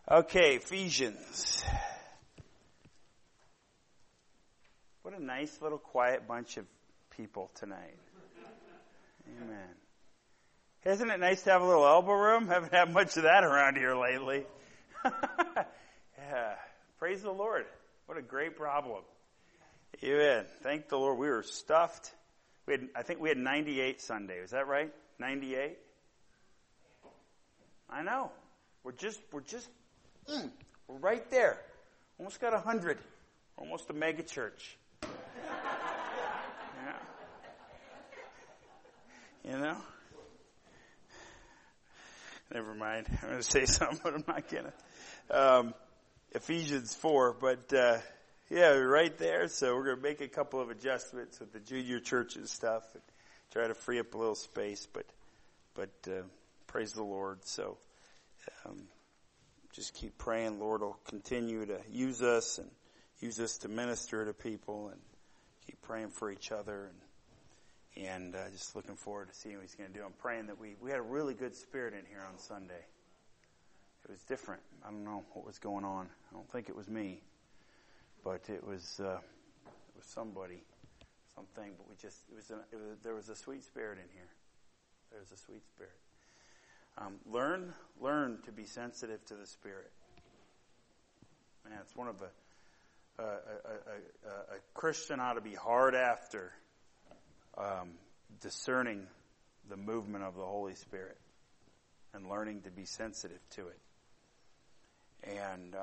Okay, Ephesians. What a nice little quiet bunch of people tonight. Amen. Isn't it nice to have a little elbow room? Haven't had much of that around here lately. Yeah. Praise the Lord. What a great problem. Amen. Thank the Lord. We were stuffed. I think we had 98 Sunday. Was that right? 98? I know. We're right there. Almost got 100. Almost a mega church. Yeah. You know? Never mind. I'm going to say something, but I'm not going to. Ephesians 4, but yeah, we're right there. So we're going to make a couple of adjustments with the junior churches stuff and try to free up a little space. But praise the Lord. So just keep praying. Lord will continue to use us and use us to minister to people, and keep praying for each other. And just looking forward to seeing what He's going to do. I'm praying that we had a really good spirit in here on Sunday. It was different. I don't know what was going on. I don't think it was me, but it was somebody, something. But there was a sweet spirit in here. There was a sweet spirit. Learn to be sensitive to the Spirit. Man, it's one of a Christian ought to be hard after discerning the movement of the Holy Spirit and learning to be sensitive to it. And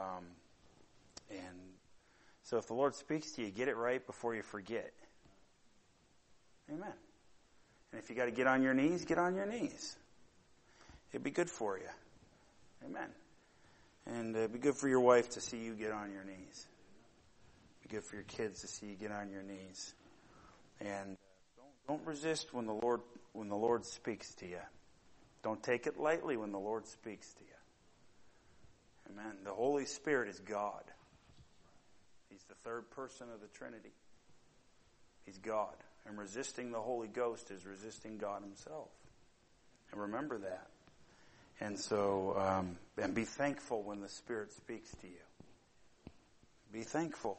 so if the Lord speaks to you, get it right before you forget. Amen. And if you got to get on your knees, get on your knees. It'd be good for you. Amen. And it'd be good for your wife to see you get on your knees. It'd be good for your kids to see you get on your knees. And don't resist when the Lord speaks to you. Don't take it lightly when the Lord speaks to you. Amen. The Holy Spirit is God. He's the third person of the Trinity. He's God. And resisting the Holy Ghost is resisting God Himself. And remember that. And so, and be thankful when the Spirit speaks to you. Be thankful.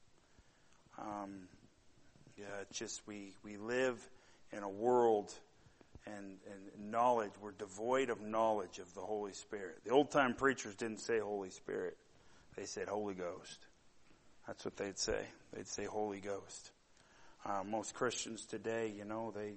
It's just we live in a world and knowledge. We're devoid of knowledge of the Holy Spirit. The old-time preachers didn't say Holy Spirit. They said Holy Ghost. That's what they'd say. They'd say Holy Ghost. Most Christians today, they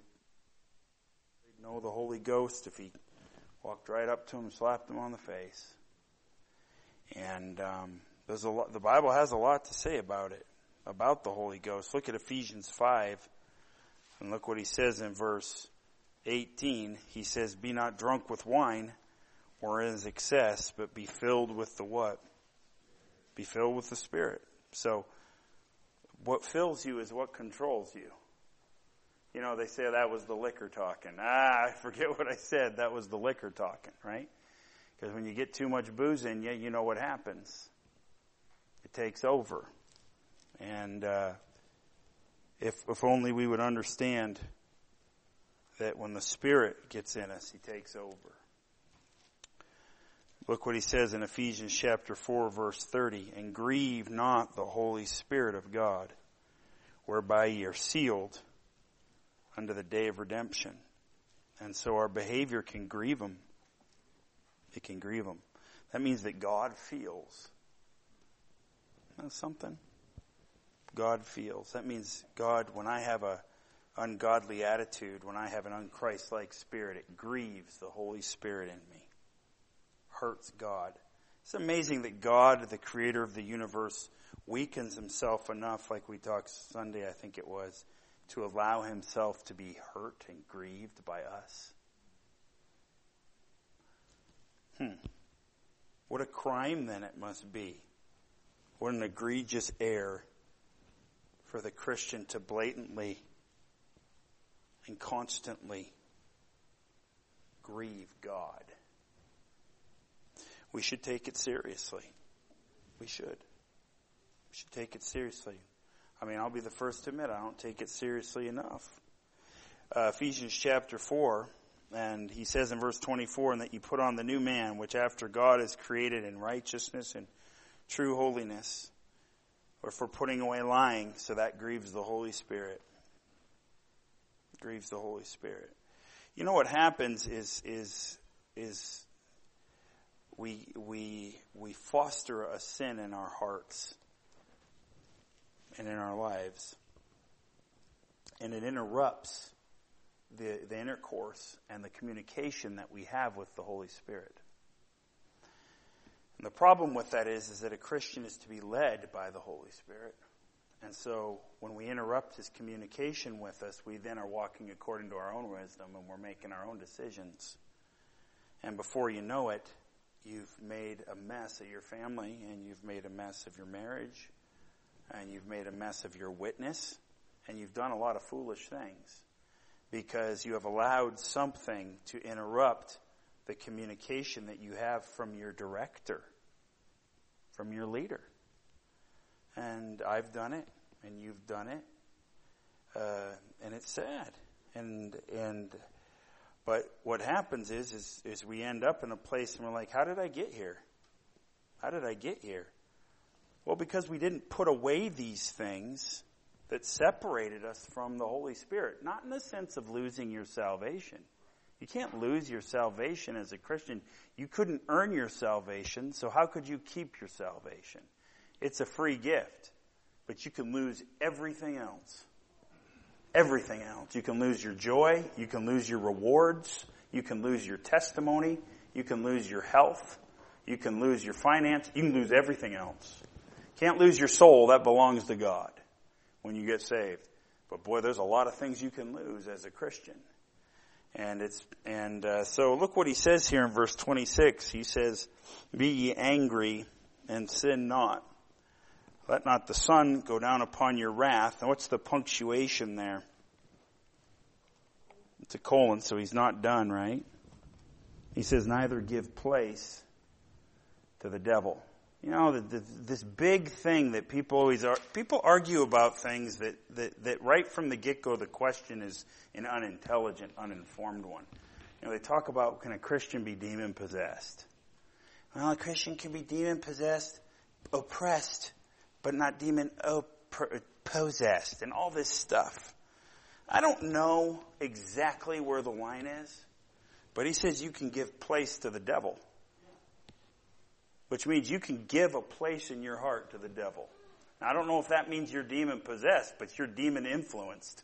know the Holy Ghost if He walked right up to him, slapped him on the face. And the Bible has a lot to say about it, about the Holy Ghost. Look at Ephesians 5, and look what he says in verse 18. He says, "Be not drunk with wine, wherein is excess, but be filled with the what? Be filled with the Spirit." So, what fills you is what controls you. They say that was the liquor talking. I forget what I said. That was the liquor talking, right? Because when you get too much booze in you, you know what happens. It takes over. And if only we would understand that when the Spirit gets in us, He takes over. Look what he says in Ephesians chapter 4, verse 30. "And grieve not the Holy Spirit of God, whereby ye are sealed unto the day of redemption." And so our behavior can grieve Him. It can grieve Him. That means that God feels. That's something. God feels. That means God, when I have a ungodly attitude, when I have an unchrist-like spirit, it grieves the Holy Spirit in me. Hurts God. It's amazing that God, the creator of the universe, weakens Himself enough, like we talked Sunday, I think it was, to allow Himself to be hurt and grieved by us. What a crime then it must be. What an egregious error for the Christian to blatantly and constantly grieve God. We should take it seriously. We should. We should take it seriously. I'll be the first to admit I don't take it seriously enough. Ephesians chapter 4, And he says in verse 24, and that you put on the new man, which after God is created in righteousness and true holiness. Or for putting away lying, so that grieves the Holy Spirit. Grieves the Holy Spirit. You know what happens is we foster a sin in our hearts and in our lives. And it interrupts the intercourse and the communication that we have with the Holy Spirit. And the problem with that is that a Christian is to be led by the Holy Spirit. And so when we interrupt his communication with us, we then are walking according to our own wisdom and we're making our own decisions. And before you know it, you've made a mess of your family, and you've made a mess of your marriage, and you've made a mess of your witness, and you've done a lot of foolish things because you have allowed something to interrupt the communication that you have from your director, from your leader. And I've done it, and you've done it, and it's sad. But what happens is we end up in a place and we're like, how did I get here? How did I get here? Well, because we didn't put away these things that separated us from the Holy Spirit. Not in the sense of losing your salvation. You can't lose your salvation as a Christian. You couldn't earn your salvation, so how could you keep your salvation? It's a free gift, but you can lose everything else. Everything else. You can lose your joy. You can lose your rewards. You can lose your testimony. You can lose your health. You can lose your finance. You can lose everything else. Can't lose your soul. That belongs to God when you get saved. But boy, there's a lot of things you can lose as a Christian. So look what he says here in verse 26. He says, "Be ye angry and sin not. Let not the sun go down upon your wrath." And what's the punctuation there? It's a colon, so he's not done, right? He says, "Neither give place to the devil." You know, this big thing that people argue about things that right from the get-go, the question is an unintelligent, uninformed one. You know, they talk about, can a Christian be demon-possessed? Well, a Christian can be demon-possessed, oppressed, but not demon-possessed, and all this stuff. I don't know exactly where the line is, but he says you can give place to the devil. Which means you can give a place in your heart to the devil. Now, I don't know if that means you're demon-possessed, but you're demon-influenced.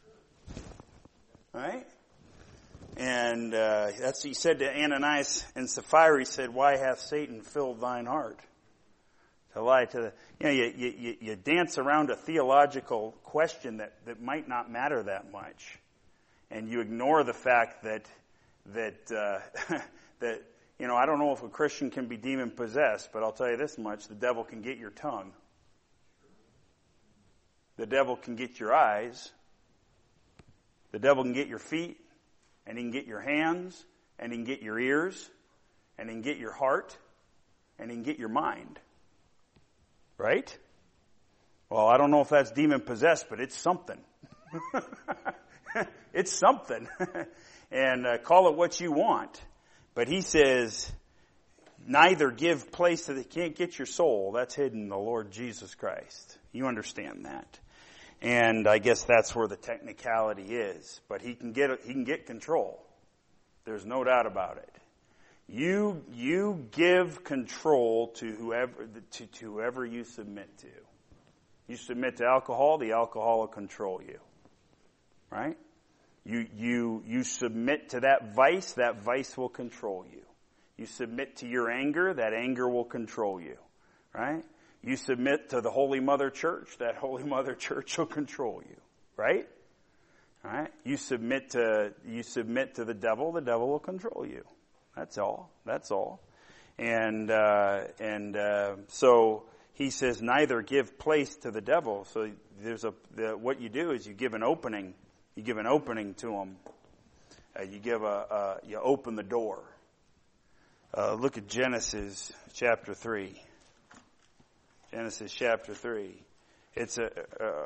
Right? And that's what he said to Ananias and Sapphira. He said, "Why hath Satan filled thine heart to lie to the..." You know, you dance around a theological question that might not matter that much. And you ignore the fact that you know, I don't know if a Christian can be demon-possessed, but I'll tell you this much, the devil can get your tongue. The devil can get your eyes. The devil can get your feet, and he can get your hands, and he can get your ears, and he can get your heart, and he can get your mind. Right? Well, I don't know if that's demon-possessed, but it's something. It's something. And call it what you want. But he says, neither give place to the... Can't get your soul. That's hidden in the Lord Jesus Christ. You understand that. And I guess that's where the technicality is. But he can get control. There's no doubt about it. You give control to whoever you submit to. You submit to alcohol, the alcohol will control you. Right? You submit to that vice will control you. You submit to your anger, that anger will control you. Right? You submit to the Holy Mother Church, that Holy Mother Church will control you. Right? All right? You submit to the devil will control you. That's all. That's all. And so he says, neither give place to the devil. So what you do is you give an opening. You give an opening to them. You open the door. Look at Genesis chapter 3. Genesis chapter 3. This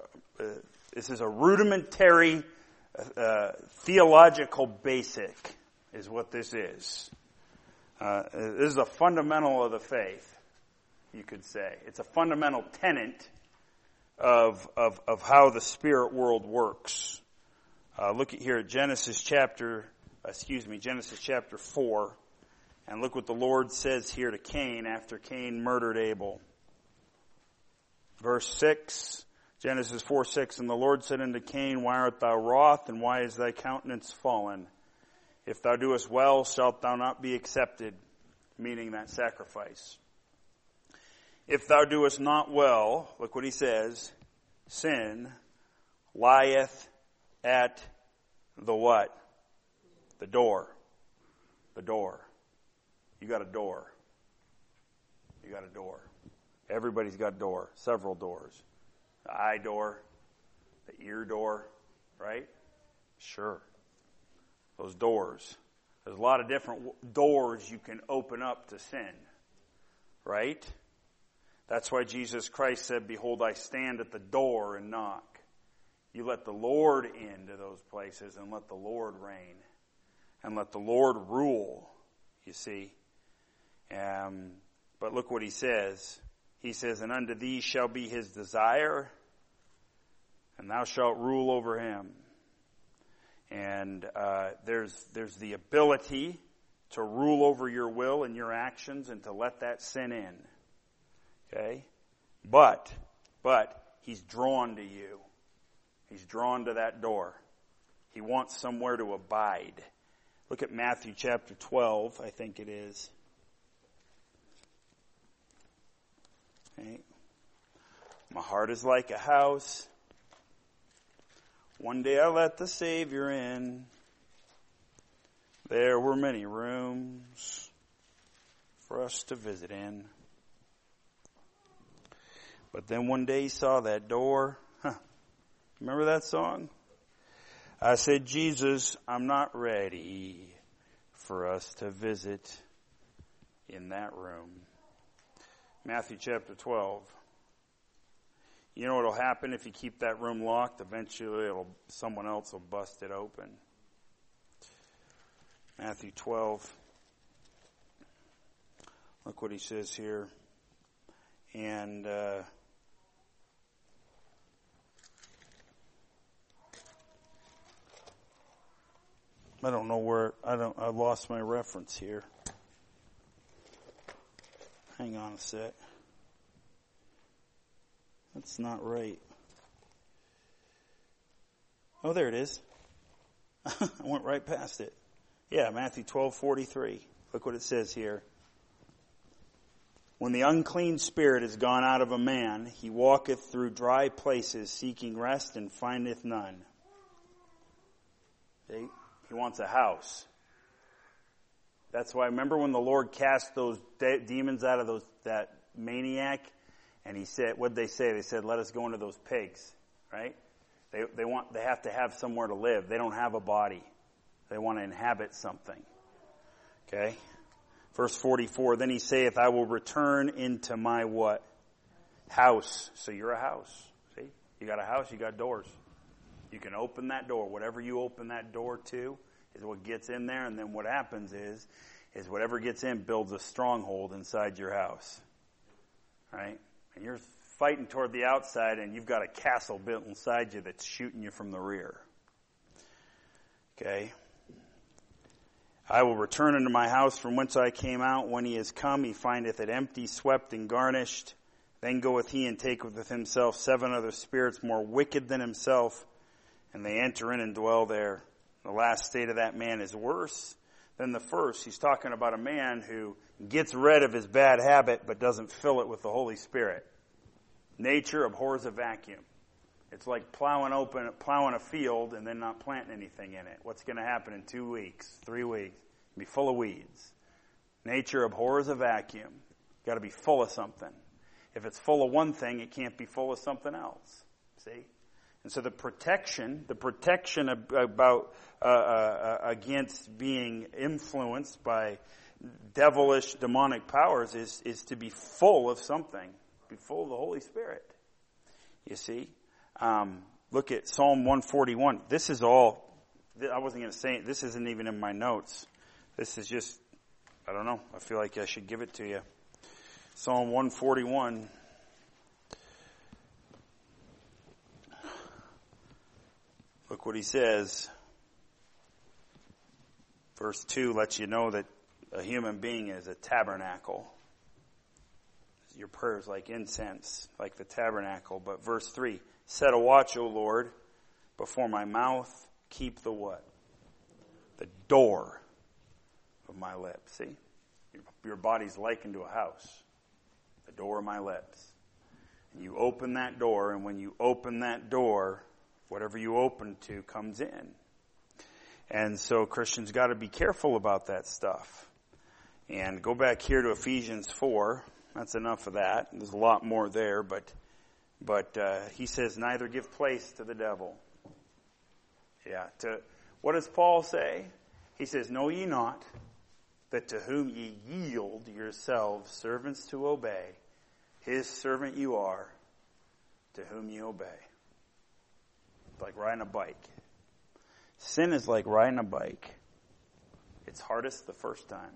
is a rudimentary theological basic is what this is. This is a fundamental of the faith, you could say. It's a fundamental tenet of how the spirit world works. Look at here at Genesis chapter 4, and look what the Lord says here to Cain after Cain murdered Abel. Verse 6, Genesis 4:6, and the Lord said unto Cain, why art thou wroth, and why is thy countenance fallen? If thou doest well, shalt thou not be accepted, meaning that sacrifice. If thou doest not well, look what he says, sin lieth at the what? The door. The door. You got a door. You got a door. Everybody's got a door. Several doors. The eye door. The ear door. Right? Sure. Those doors. There's a lot of different doors you can open up to sin. Right? That's why Jesus Christ said, behold, I stand at the door and knock. You let the Lord into those places and let the Lord reign. And let the Lord rule, you see. But look what he says. He says, and unto thee shall be his desire, and thou shalt rule over him. And there's the ability to rule over your will and your actions and to let that sin in. Okay? But he's drawn to you. He's drawn to that door. He wants somewhere to abide. Look at Matthew chapter 12, I think it is. Okay. My heart is like a house. One day I let the Savior in. There were many rooms for us to visit in. But then one day he saw that door. Remember that song? I said, Jesus, I'm not ready for us to visit in that room. Matthew chapter 12. You know what will happen if you keep that room locked? Eventually someone else will bust it open. Matthew 12. Look what he says here. And I don't know where, I lost my reference here. Hang on a sec. That's not right. Oh, there it is. I went right past it. Yeah, Matthew 12:43. Look what it says here. When the unclean spirit is gone out of a man, he walketh through dry places, seeking rest, and findeth none. See? He wants a house. That's why, remember when the Lord cast those demons out of that maniac, and he said, what'd they say? They said, let us go into those pigs, right? They have to have somewhere to live. They don't have a body. They want to inhabit something. Okay? Verse 44, then he saith, I will return into my what? House. So you're a house. See? You got a house, you got doors. You can open that door. Whatever you open that door to is what gets in there, and then what happens is whatever gets in builds a stronghold inside your house. Right? And you're fighting toward the outside, and you've got a castle built inside you that's shooting you from the rear. Okay? I will return into my house from whence I came out. When he is come, he findeth it empty, swept, and garnished. Then goeth he and taketh with himself 7 other spirits more wicked than himself, and they enter in and dwell there. The last state of that man is worse than the first. He's talking about a man who gets rid of his bad habit but doesn't fill it with the Holy Spirit. Nature abhors a vacuum. It's like plowing a field and then not planting anything in it. What's going to happen in 2 weeks, 3 weeks? It'll be full of weeds. Nature abhors a vacuum. Got to be full of something. If it's full of one thing, it can't be full of something else. See? And so the protection about against being influenced by devilish, demonic powers is to be full of something, be full of the Holy Spirit. You see, look at Psalm 141. This is all. I wasn't going to say it. This isn't even in my notes. This is just, I don't know, I feel like I should give it to you. Psalm 141. Look what he says. Verse 2 lets you know that a human being is a tabernacle. Your prayer is like incense, like the tabernacle. But verse 3, set a watch, O Lord, before my mouth. Keep the what? The door of my lips. See? Your body's likened to a house. The door of my lips. And you open that door, and when you open that door, whatever you open to comes in. And so Christians got to be careful about that stuff. And go back here to Ephesians 4. That's enough of that. There's a lot more there, but he says, neither give place to the devil. Yeah. What does Paul say? He says, know ye not that to whom ye yield yourselves servants to obey, his servant you are, to whom ye obey. It's like riding a bike. Sin is like riding a bike. It's hardest the first time.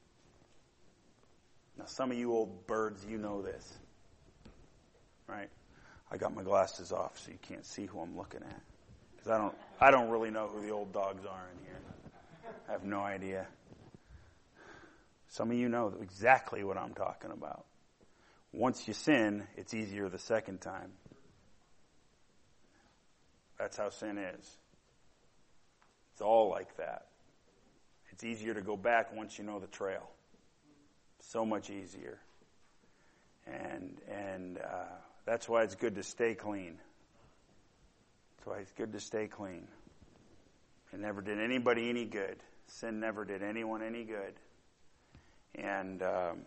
Now, some of you old birds, you know this. Right? I got my glasses off so you can't see who I'm looking at. Because I don't really know who the old dogs are in here. I have no idea. Some of you know exactly what I'm talking about. Once you sin, it's easier the second time. That's how sin is. It's all like that. It's easier to go back once you know the trail. So much easier. And that's why it's good to stay clean. That's why it's good to stay clean. It never did anybody any good. Sin never did anyone any good. And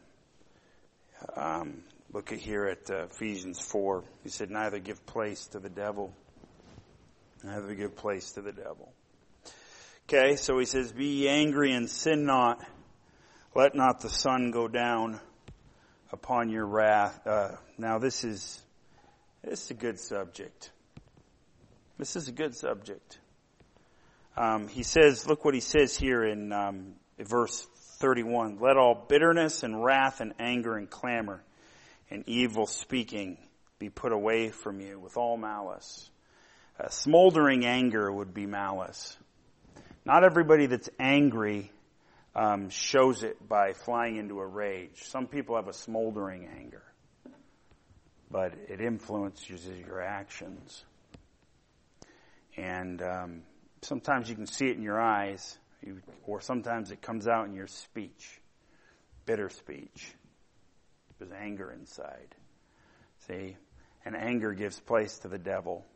look at here at Ephesians 4. He said, neither give place to the devil. Neither give place to the devil. Okay, so he says, be ye angry and sin not. Let not the sun go down upon your wrath. Now this is a good subject. This is a good subject. He says, look what he says here in verse 31. Let all bitterness and wrath and anger and clamor and evil speaking be put away from you with all malice. Smoldering anger would be malice. Not everybody that's angry shows it by flying into a rage. Some people have a smoldering anger, but it influences your actions. And sometimes you can see it in your eyes, or sometimes it comes out in your speech, bitter speech. There's anger inside. See? And anger gives place to the devil.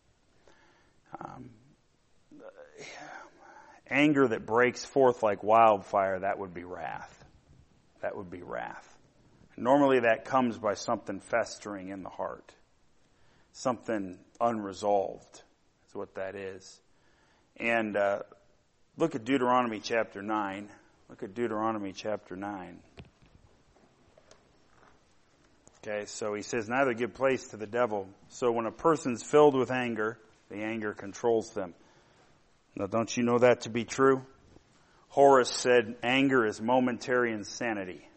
Anger that breaks forth like wildfire, that would be wrath. That would be wrath. Normally that comes by something festering in the heart. Something unresolved is what that is. And look at Deuteronomy chapter 9. Look at Deuteronomy chapter 9. Okay, so he says, neither give place to the devil. So when a person's filled with anger, the anger controls them. Now, don't you know that to be true? Horace said, anger is momentary insanity.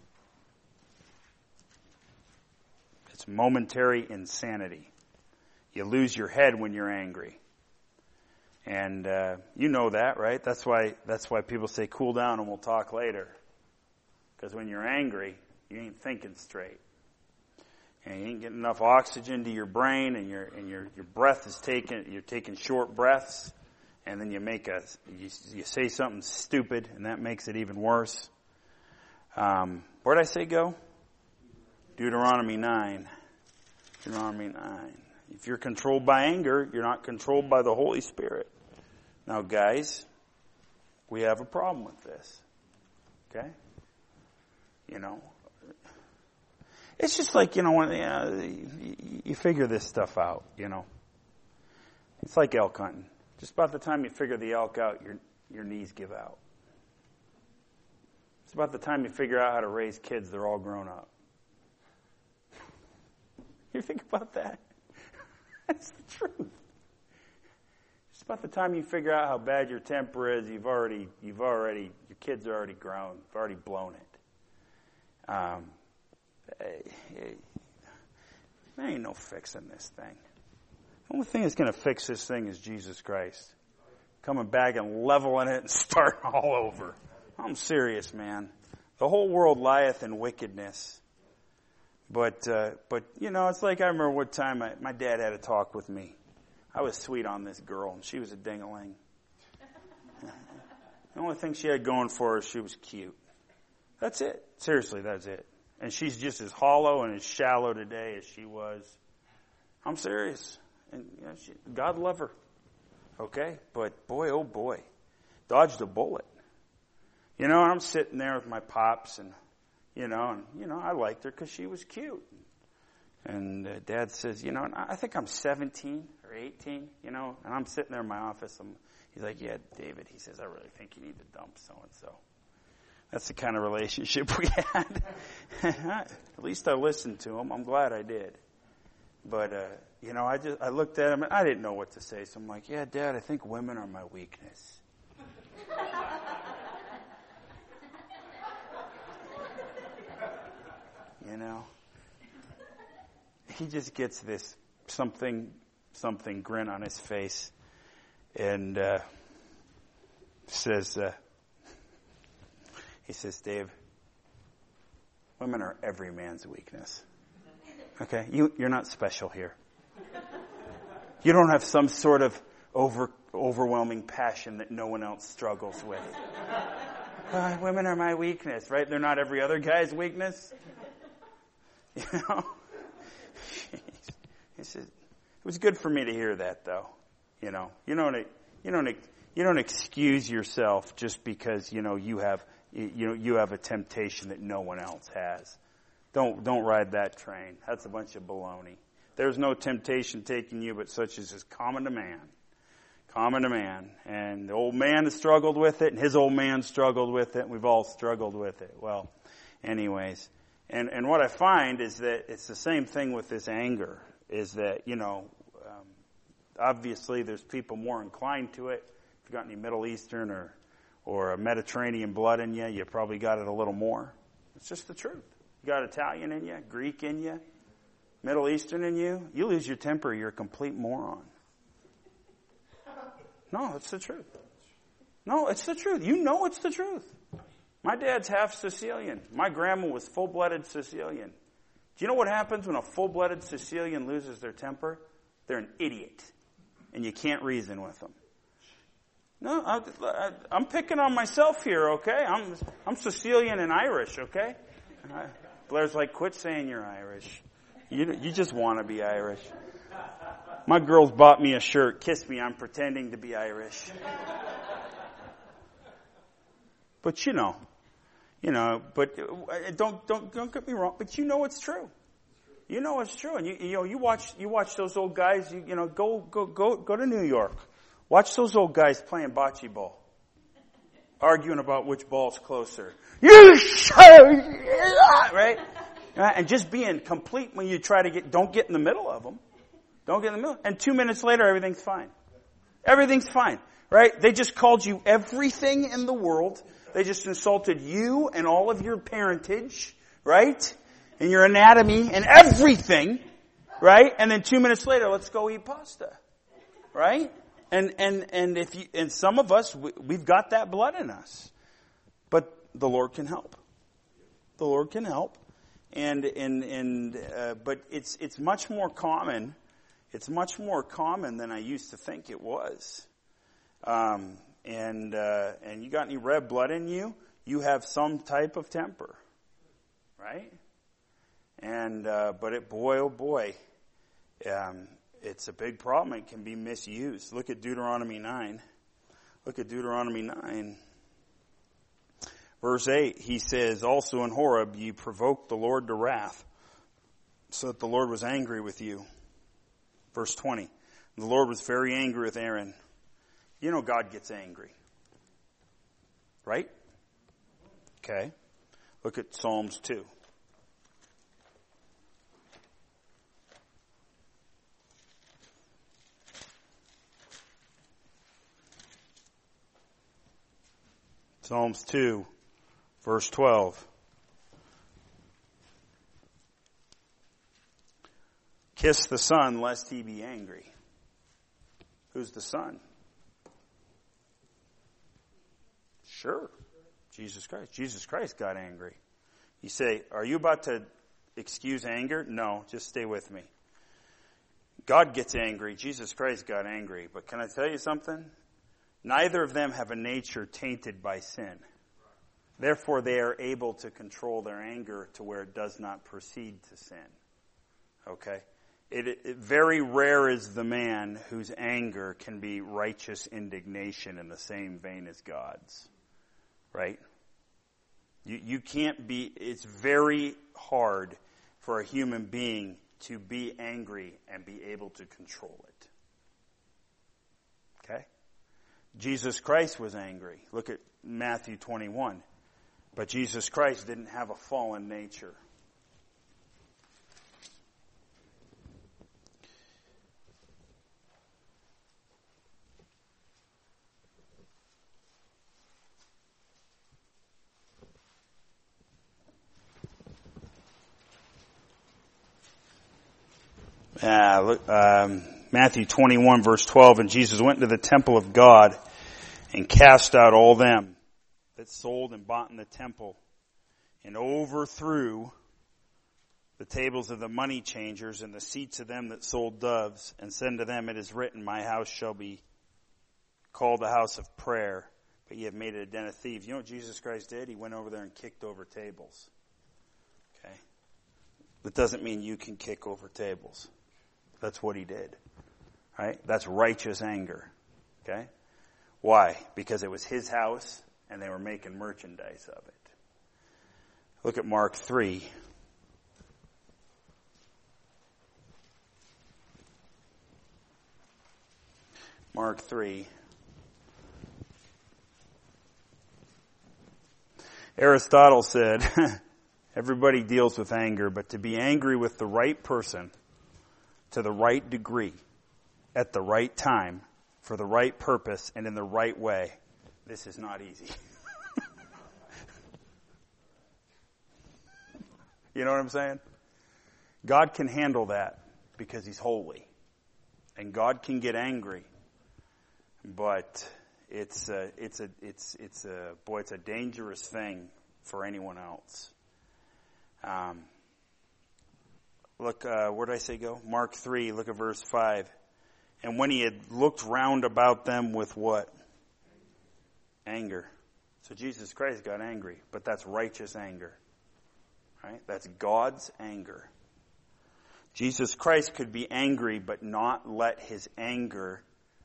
It's momentary insanity. You lose your head when you're angry. And you know that, right? That's why people say, cool down and we'll talk later. Because when you're angry, you ain't thinking straight. And you ain't getting enough oxygen to your brain, and your breath is you're taking short breaths. And then you say something stupid, and that makes it even worse. Where'd I say go? Deuteronomy 9. Deuteronomy 9. If you're controlled by anger, you're not controlled by the Holy Spirit. Now, guys, we have a problem with this. Okay? You know, it's just like, when you figure this stuff out, It's like elk hunting. Just about the time you figure the elk out, your knees give out. It's about the time you figure out how to raise kids, they're all grown up. You think about that? That's the truth. Just about the time you figure out how bad your temper is, your kids are already grown. You've already blown it. There ain't no fixing this thing. The only thing that's going to fix this thing is Jesus Christ. Coming back and leveling it and starting all over. I'm serious, man. The whole world lieth in wickedness. But it's like I remember one time my dad had a talk with me. I was sweet on this girl, and she was a ding-a-ling. The only thing she had going for her is she was cute. That's it. Seriously, that's it. And she's just as hollow and as shallow today as she was. I'm serious. And God love her. Okay? But boy, oh boy. Dodged a bullet. And I'm sitting there with my pops and I liked her because she was cute. And Dad says, I think I'm 17 or 18, and I'm sitting there in my office. He's like, yeah, David, he says, I really think you need to dump so-and-so. That's the kind of relationship we had. At least I listened to him. I'm glad I did. But, I looked at him and I didn't know what to say. So I'm like, yeah, Dad, I think women are my weakness. He just gets this something grin on his face and says, Dave, women are every man's weakness. Okay? You're not special here. You don't have some sort of overwhelming passion that no one else struggles with. Women are my weakness, right? They're not every other guy's weakness. He said, it was good for me to hear that, though. You don't excuse yourself just because you have a temptation that no one else has. Don't ride that train. That's a bunch of baloney. There's no temptation taking you, but such as is common to man. Common to man. And the old man has struggled with it, and his old man struggled with it, and we've all struggled with it. Well, anyways. And what I find is that it's the same thing with this anger, is that, obviously there's people more inclined to it. If you've got any Middle Eastern or a Mediterranean blood in you, you probably got it a little more. It's just the truth. You got Italian in you, Greek in you, Middle Eastern in you. You lose your temper, you're a complete moron. No, it's the truth. No, it's the truth. You know it's the truth. My dad's half Sicilian. My grandma was full-blooded Sicilian. Do you know what happens when a full-blooded Sicilian loses their temper? They're an idiot. And you can't reason with them. No, I'm picking on myself here, okay? I'm Sicilian and Irish, okay? Blair's like, quit saying you're Irish. You just want to be Irish. My girls bought me a shirt. Kiss me, I'm pretending to be Irish. But but don't get me wrong, but it's true. You know it's true. And you watch those old guys, go to New York. Watch those old guys playing bocce ball. Arguing about which ball's closer. Right? And just being complete when you try to don't get in the middle of them. Don't get in the middle. And 2 minutes later, everything's fine. Everything's fine. Right? They just called you everything in the world. They just insulted you and all of your parentage, right? And your anatomy and everything, right? And then 2 minutes later, let's go eat pasta, right? And some of us, we've got that blood in us, but the Lord can help. The Lord can help, but it's much more common. It's much more common than I used to think it was. And you got any red blood in you, you have some type of temper, right? But boy, oh boy, it's a big problem. It can be misused. Look at Deuteronomy 9. Look at Deuteronomy 9. Verse 8, he says, also in Horeb, you provoked the Lord to wrath, so that the Lord was angry with you. Verse 20, the Lord was very angry with Aaron. You know God gets angry. Right? Okay. Look at Psalms 2. Psalms 2, verse 12. Kiss the Son, lest he be angry. Who's the Son? Sure. Jesus Christ. Jesus Christ got angry. You say, are you about to excuse anger? No, just stay with me. God gets angry. Jesus Christ got angry. But can I tell you something? Neither of them have a nature tainted by sin. Therefore, they are able to control their anger to where it does not proceed to sin. Okay? It very rare is the man whose anger can be righteous indignation in the same vein as God's. Right? You can't be, it's very hard for a human being to be angry and be able to control it. Okay? Jesus Christ was angry. Look at Matthew 21. But Jesus Christ didn't have a fallen nature. Matthew 21 verse 12, and Jesus went into the temple of God and cast out all them that sold and bought in the temple, and overthrew the tables of the money changers and the seats of them that sold doves, and said to them, it is written, my house shall be called a house of prayer, but ye have made it a den of thieves. You know what Jesus Christ did? He went over there and kicked over tables. Okay? That doesn't mean you can kick over tables. That's what he did. Right? That's righteous anger. Okay? Why? Because it was his house and they were making merchandise of it. Look at Mark 3. Mark 3. Aristotle said, everybody deals with anger, but to be angry with the right person, to the right degree, at the right time, for the right purpose, and in the right way, this is not easy. You know what I'm saying? God can handle that because he's holy. And God can get angry. But it's a dangerous thing for anyone else. Look, where did I say go? Mark 3, look at verse 5. And when he had looked round about them with what? Anger. So Jesus Christ got angry, but that's righteous anger. Right? That's God's anger. Jesus Christ could be angry, but not let his anger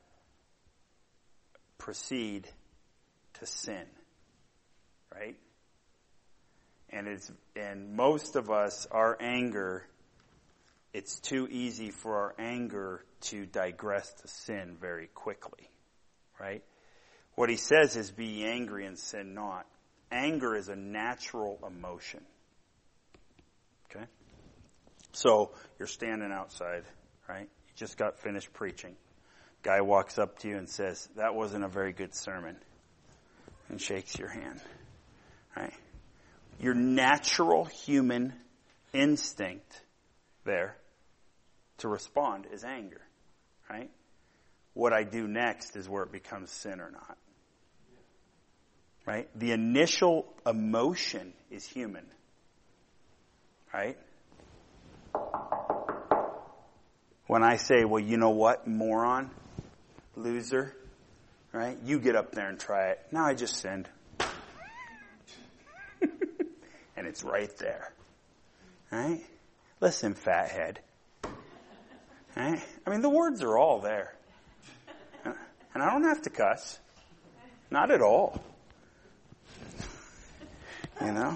proceed to sin. Right? And most of us, our anger, it's too easy for our anger to digress to sin very quickly. Right? What he says is be angry and sin not. Anger is a natural emotion. Okay? So, you're standing outside, right? You just got finished preaching. Guy walks up to you and says, that wasn't a very good sermon. And shakes your hand. Right? Your natural human instinct there to respond is anger. Right? What I do next is where it becomes sin or not. Right? The initial emotion is human. Right? When I say, well, you know what, moron, loser, right? You get up there and try it. Now I just sinned. And it's right there. Right? Listen, fathead. Right? I mean, the words are all there. And I don't have to cuss. Not at all. You know?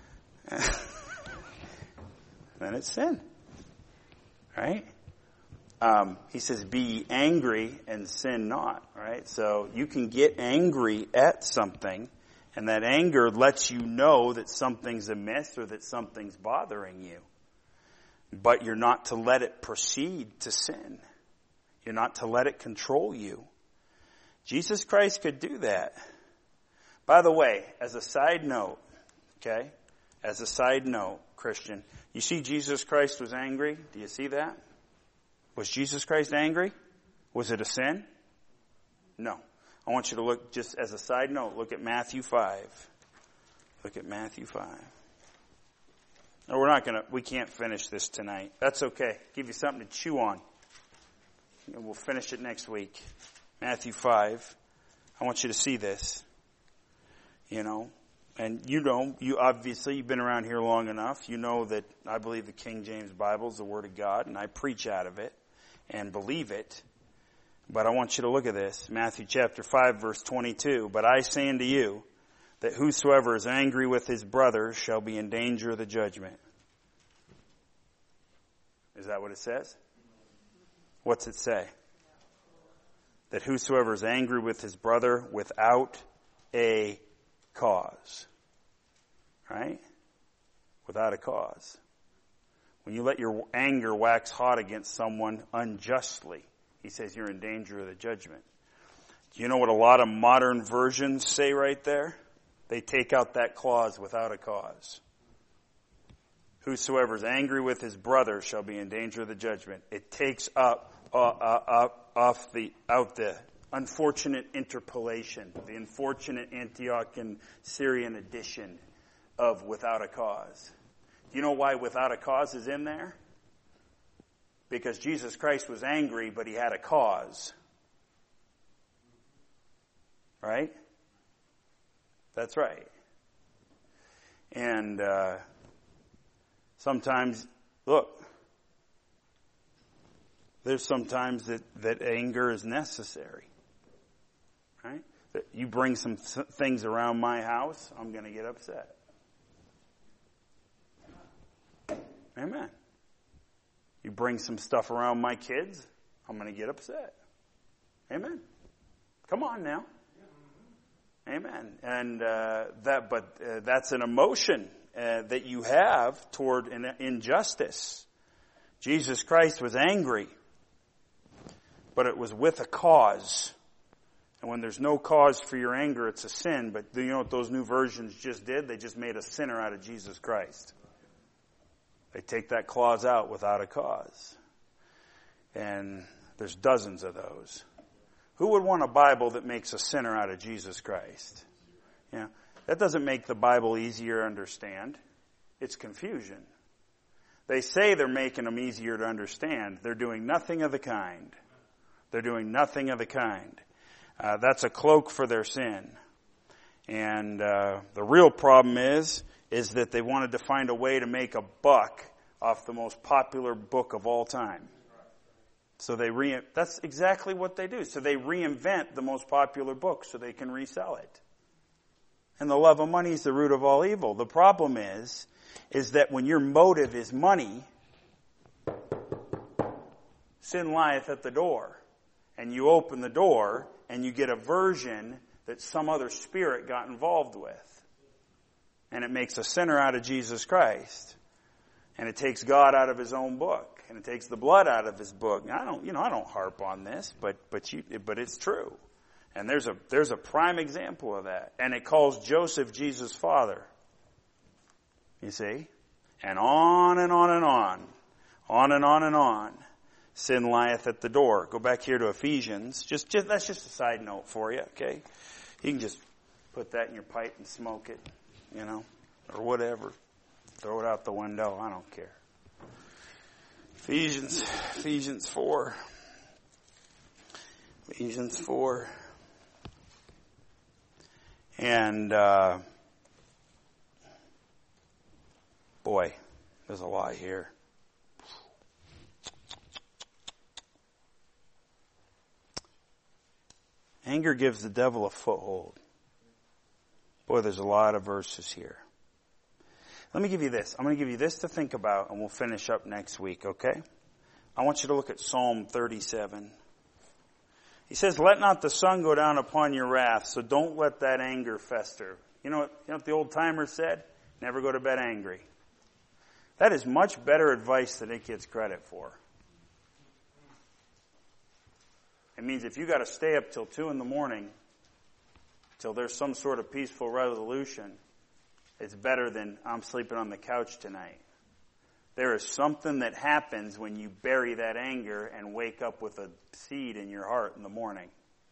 Then it's sin. Right? He says, be angry and sin not. Right? So you can get angry at something, and that anger lets you know that something's amiss or that something's bothering you. But you're not to let it proceed to sin. You're not to let it control you. Jesus Christ could do that. By the way, as a side note, okay, as a side note, Christian, you see Jesus Christ was angry? Do you see that? Was Jesus Christ angry? Was it a sin? No. I want you to look, just as a side note, look at Matthew 5. Look at Matthew 5. No, we can't finish this tonight. That's okay. Give you something to chew on. And we'll finish it next week. Matthew 5. I want you to see this. And you obviously, you've been around here long enough. You know that I believe the King James Bible is the Word of God, and I preach out of it and believe it. But I want you to look at this. Matthew chapter 5, verse 22. But I say unto you, that whosoever is angry with his brother shall be in danger of the judgment. Is that what it says? What's it say? That whosoever is angry with his brother without a cause. Right? Without a cause. When you let your anger wax hot against someone unjustly, he says you're in danger of the judgment. Do you know what a lot of modern versions say right there? They take out that clause, without a cause. Whosoever is angry with his brother shall be in danger of the judgment. It takes out the unfortunate interpolation, the unfortunate Antiochian Syrian edition of without a cause. Do you know why without a cause is in there? Because Jesus Christ was angry, but he had a cause. Right? That's right. And sometimes, look, there's sometimes that anger is necessary. Right? That you bring some things around my house, I'm going to get upset. Amen. You bring some stuff around my kids, I'm going to get upset. Amen. Come on now. Amen. And that's an emotion that you have toward an injustice. Jesus Christ was angry, but it was with a cause. And when there's no cause for your anger, it's a sin. But do you know what those new versions just did? They just made a sinner out of Jesus Christ. They take that clause out, without a cause. And there's dozens of those. Who would want a Bible that makes a sinner out of Jesus Christ? That doesn't make the Bible easier to understand. It's confusion. They say they're making them easier to understand. They're doing nothing of the kind. They're doing nothing of the kind. That's a cloak for their sin. And the real problem is that they wanted to find a way to make a buck off the most popular book of all time. So that's exactly what they do. So they reinvent the most popular book so they can resell it. And the love of money is the root of all evil. The problem is that when your motive is money, sin lieth at the door. And you open the door and you get a version that some other spirit got involved with. And it makes a sinner out of Jesus Christ. And it takes God out of his own book. And it takes the blood out of his book. Now, I don't harp on this, but it's true. And there's a prime example of that. And it calls Joseph Jesus' father. You see? And on and on and on. On and on and on. Sin lieth at the door. Go back here to Ephesians. That's just a side note for you, okay? You can just put that in your pipe and smoke it, or whatever. Throw it out the window. I don't care. Ephesians 4. Ephesians 4. And, boy, there's a lot here. Anger gives the devil a foothold. Boy, there's a lot of verses here. Let me give you this. I'm going to give you this to think about, and we'll finish up next week, okay? I want you to look at Psalm 37. He says, let not the sun go down upon your wrath, so don't let that anger fester. You know what the old timers said? Never go to bed angry. That is much better advice than it gets credit for. It means if you got to stay up till 2 a.m, till there's some sort of peaceful resolution, it's better than I'm sleeping on the couch tonight. There is something that happens when you bury that anger and wake up with a seed in your heart in the morning.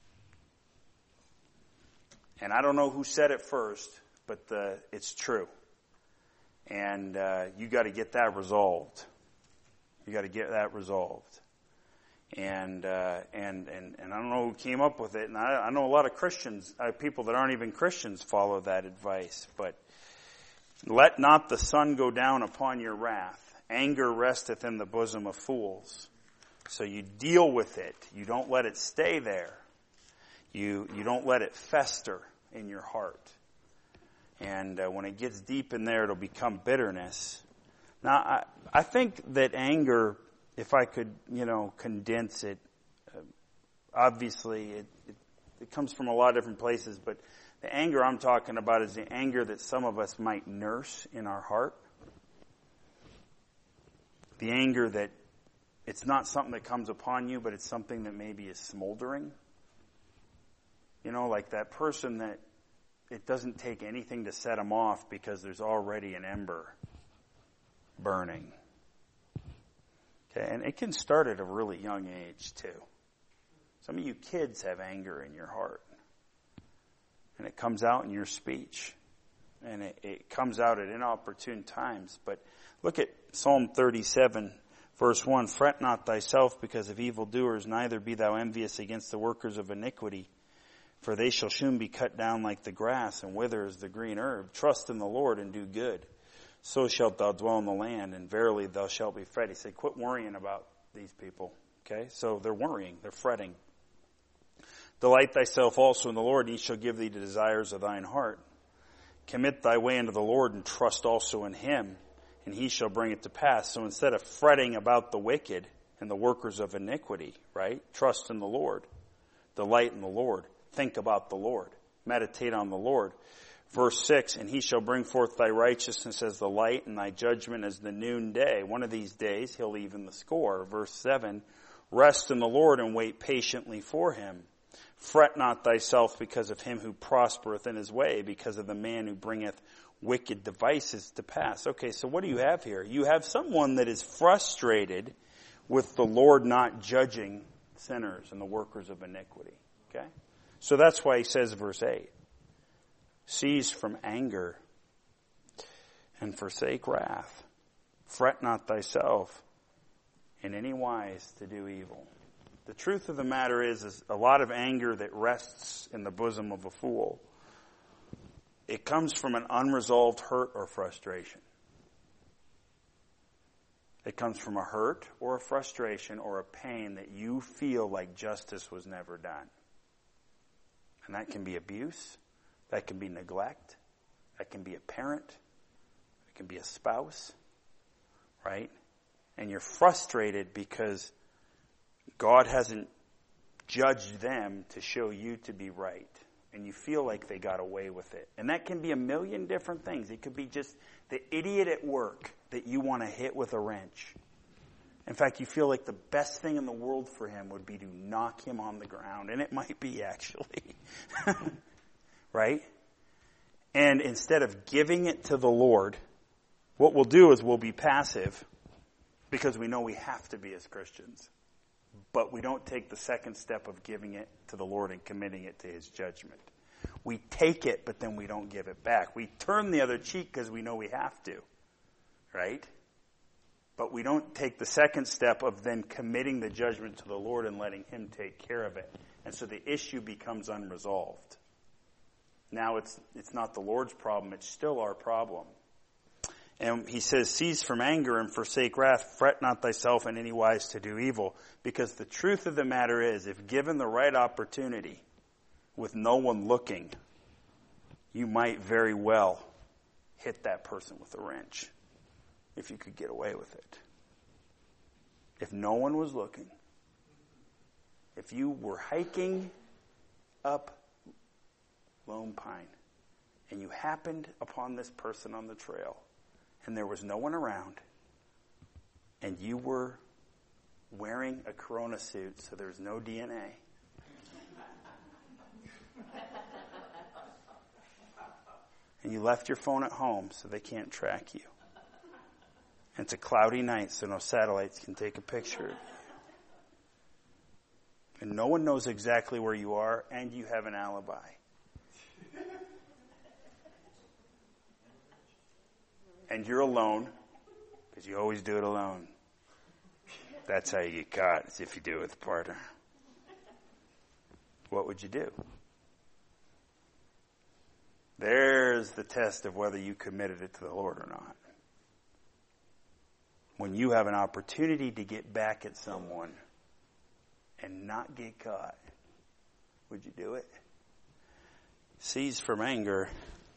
And I don't know who said it first, but it's true. And you got to get that resolved. You got to get that resolved. And I don't know who came up with it. And I know a lot of Christians, people that aren't even Christians, follow that advice. But let not the sun go down upon your wrath. Anger resteth in the bosom of fools. So you deal with it. You don't let it stay there. You don't let it fester in your heart. And when it gets deep in there, it'll become bitterness. Now, I think that anger, if I could, condense it, obviously it comes from a lot of different places, but the anger I'm talking about is the anger that some of us might nurse in our heart. The anger that it's not something that comes upon you, but it's something that maybe is smoldering. Like that person that it doesn't take anything to set them off because there's already an ember burning. Okay, and it can start at a really young age too. Some of you kids have anger in your heart. And it comes out in your speech. And it comes out at inopportune times. But look at Psalm 37, verse 1. Fret not thyself because of evildoers, neither be thou envious against the workers of iniquity. For they shall soon be cut down like the grass and wither as the green herb. Trust in the Lord and do good. So shalt thou dwell in the land, and verily thou shalt be fed. He said, quit worrying about these people. Okay? So they're worrying. They're fretting. Delight thyself also in the Lord, and he shall give thee the desires of thine heart. Commit thy way unto the Lord, and trust also in him, and he shall bring it to pass. So instead of fretting about the wicked and the workers of iniquity, right? Trust in the Lord. Delight in the Lord. Think about the Lord. Meditate on the Lord. Verse 6, and he shall bring forth thy righteousness as the light, and thy judgment as the noonday. One of these days he'll even the score. Verse 7, rest in the Lord and wait patiently for him. Fret not thyself because of him who prospereth in his way, because of the man who bringeth wicked devices to pass. Okay, so what do you have here? You have someone that is frustrated with the Lord not judging sinners and the workers of iniquity. Okay? So that's why he says, verse 8, cease from anger and forsake wrath. Fret not thyself in any wise to do evil. The truth of the matter is a lot of anger that rests in the bosom of a fool. It comes from an unresolved hurt or frustration. It comes from a hurt or a frustration or a pain that you feel like justice was never done. And that can be abuse. That can be neglect. That can be a parent. It can be a spouse. Right? And you're frustrated because God hasn't judged them to show you to be right. And you feel like they got away with it. And that can be a million different things. It could be just the idiot at work that you want to hit with a wrench. In fact, you feel like the best thing in the world for him would be to knock him on the ground. And it might be, actually. Right? And instead of giving it to the Lord, what we'll do is we'll be passive because we know we have to be as Christians. But we don't take the second step of giving it to the Lord and committing it to his judgment. We take it, but then we don't give it back. We turn the other cheek because we know we have to. Right? But we don't take the second step of then committing the judgment to the Lord and letting him take care of it. And so the issue becomes unresolved. Now it's not the Lord's problem, it's still our problem. And he says, cease from anger and forsake wrath, fret not thyself in any wise to do evil. Because the truth of the matter is, if given the right opportunity, with no one looking, you might very well hit that person with a wrench, if you could get away with it. If no one was looking, if you were hiking up Lone Pine, and you happened upon this person on the trail, and there was no one around, and you were wearing a Corona suit, so there's no DNA. and you left your phone at home so they can't track you. And it's a cloudy night so no satellites can take a picture of you. And no one knows exactly where you are, and you have an alibi. And you're alone, because you always do it alone. That's how you get caught, is if you do it with a partner. What would you do? There's the test of whether you committed it to the Lord or not. When you have an opportunity to get back at someone and not get caught, would you do it? Cease from anger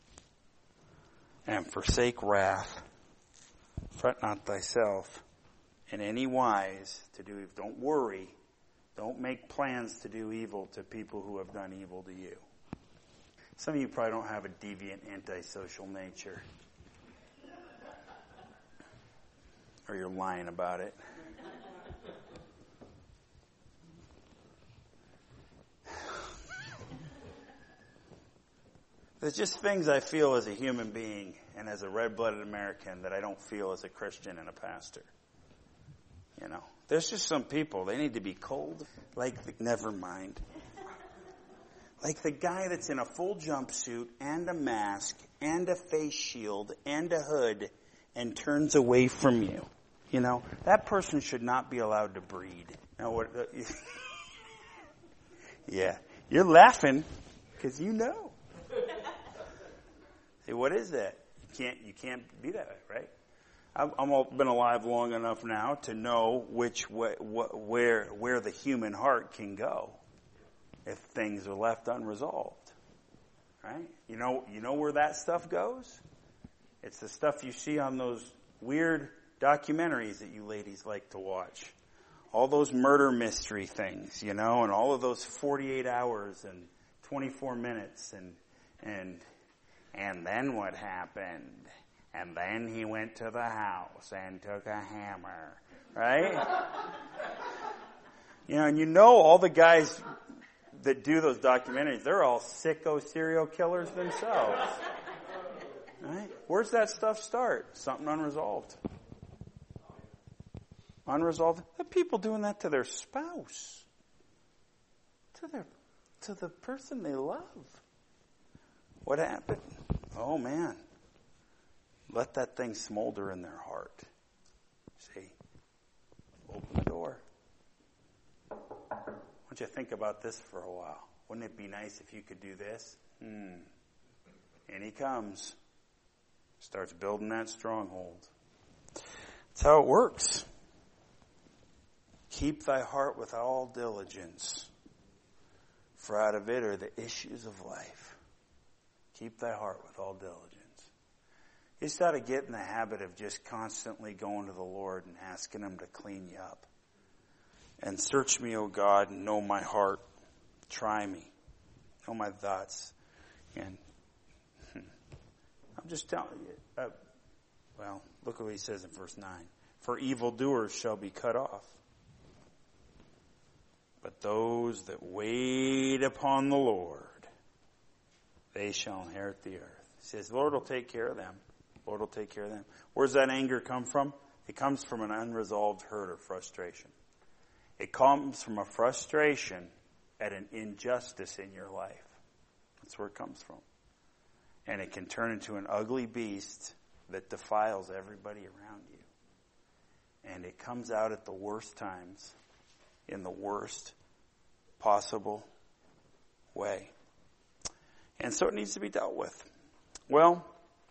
and forsake wrath. Fret not thyself in any wise to do evil. Don't worry. Don't make plans to do evil to people who have done evil to you. Some of you probably don't have a deviant, antisocial nature. Or you're lying about it. There's just things I feel as a human being and as a red-blooded American that I don't feel as a Christian and a pastor. You know, there's just some people, they need to be cold. Never mind. Like the guy that's in a full jumpsuit and a mask and a face shield and a hood and turns away from you. You know, that person should not be allowed to breed. Now what? Yeah, you're laughing because you know. Hey, what is that? You can't be that way, right? I've been alive long enough now to know where the human heart can go if things are left unresolved, right? You know where that stuff goes? It's the stuff you see on those weird documentaries that you ladies like to watch. All those murder mystery things, and all of those 48 hours and 24 minutes and then what happened? And then he went to the house and took a hammer, right? And all the guys that do those documentaries, they're all sicko serial killers themselves. Right? Where's that stuff start? Something unresolved. Unresolved. The people doing that to their spouse. To the person they love. What happened? Oh man. Let that thing smolder in their heart. See? Open the door. Why don't you think about this for a while? Wouldn't it be nice if you could do this? And he comes. Starts building that stronghold. That's how it works. Keep thy heart with all diligence, for out of it are the issues of life. Keep thy heart with all diligence. You just got to get in the habit of just constantly going to the Lord and asking Him to clean you up. And search me, O God, and know my heart. Try me. Know my thoughts. And I'm just telling you. Look what he says in verse 9. For evildoers shall be cut off, but those that wait upon the Lord, they shall inherit the earth. He says, the Lord will take care of them. The Lord will take care of them. Where's that anger come from? It comes from an unresolved hurt or frustration. It comes from a frustration at an injustice in your life. That's where it comes from. And it can turn into an ugly beast that defiles everybody around you. And it comes out at the worst times, in the worst possible way. And so it needs to be dealt with. Well,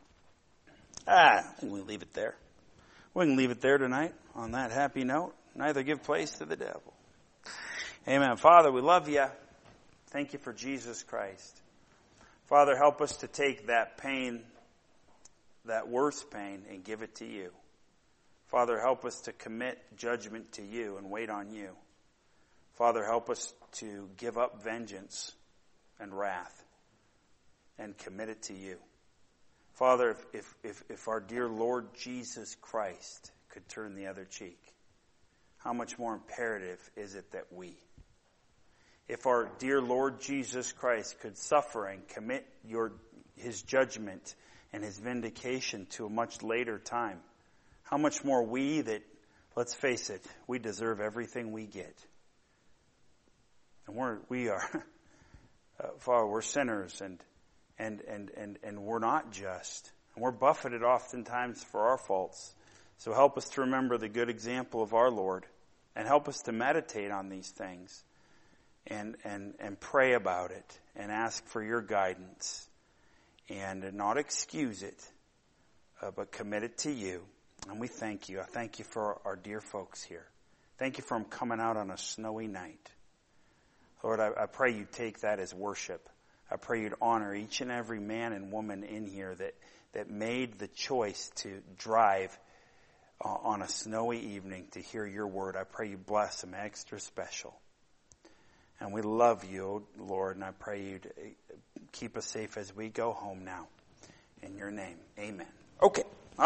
I think we leave it there. We can leave it there tonight on that happy note. Neither give place to the devil. Amen. Father, we love you. Thank you for Jesus Christ. Father, help us to take that pain, that worst pain, and give it to you. Father, help us to commit judgment to you and wait on you. Father, help us to give up vengeance and wrath and commit it to you. Father, if our dear Lord Jesus Christ could turn the other cheek, how much more imperative is it that we? If our dear Lord Jesus Christ could suffer and commit his judgment and his vindication to a much later time. How much more we that, let's face it, we deserve everything we get. And we are, Father, we're sinners and we're not just. And we're buffeted oftentimes for our faults. So help us to remember the good example of our Lord and help us to meditate on these things and pray about it and ask for your guidance and not excuse it, but commit it to you. And we thank you. I thank you for our dear folks here. Thank you for them coming out on a snowy night. Lord, I pray you take that as worship. I pray you'd honor each and every man and woman in here that made the choice to drive on a snowy evening to hear your word. I pray you bless them extra special. And we love you, Lord, and I pray you to keep us safe as we go home now. In your name, amen. Okay.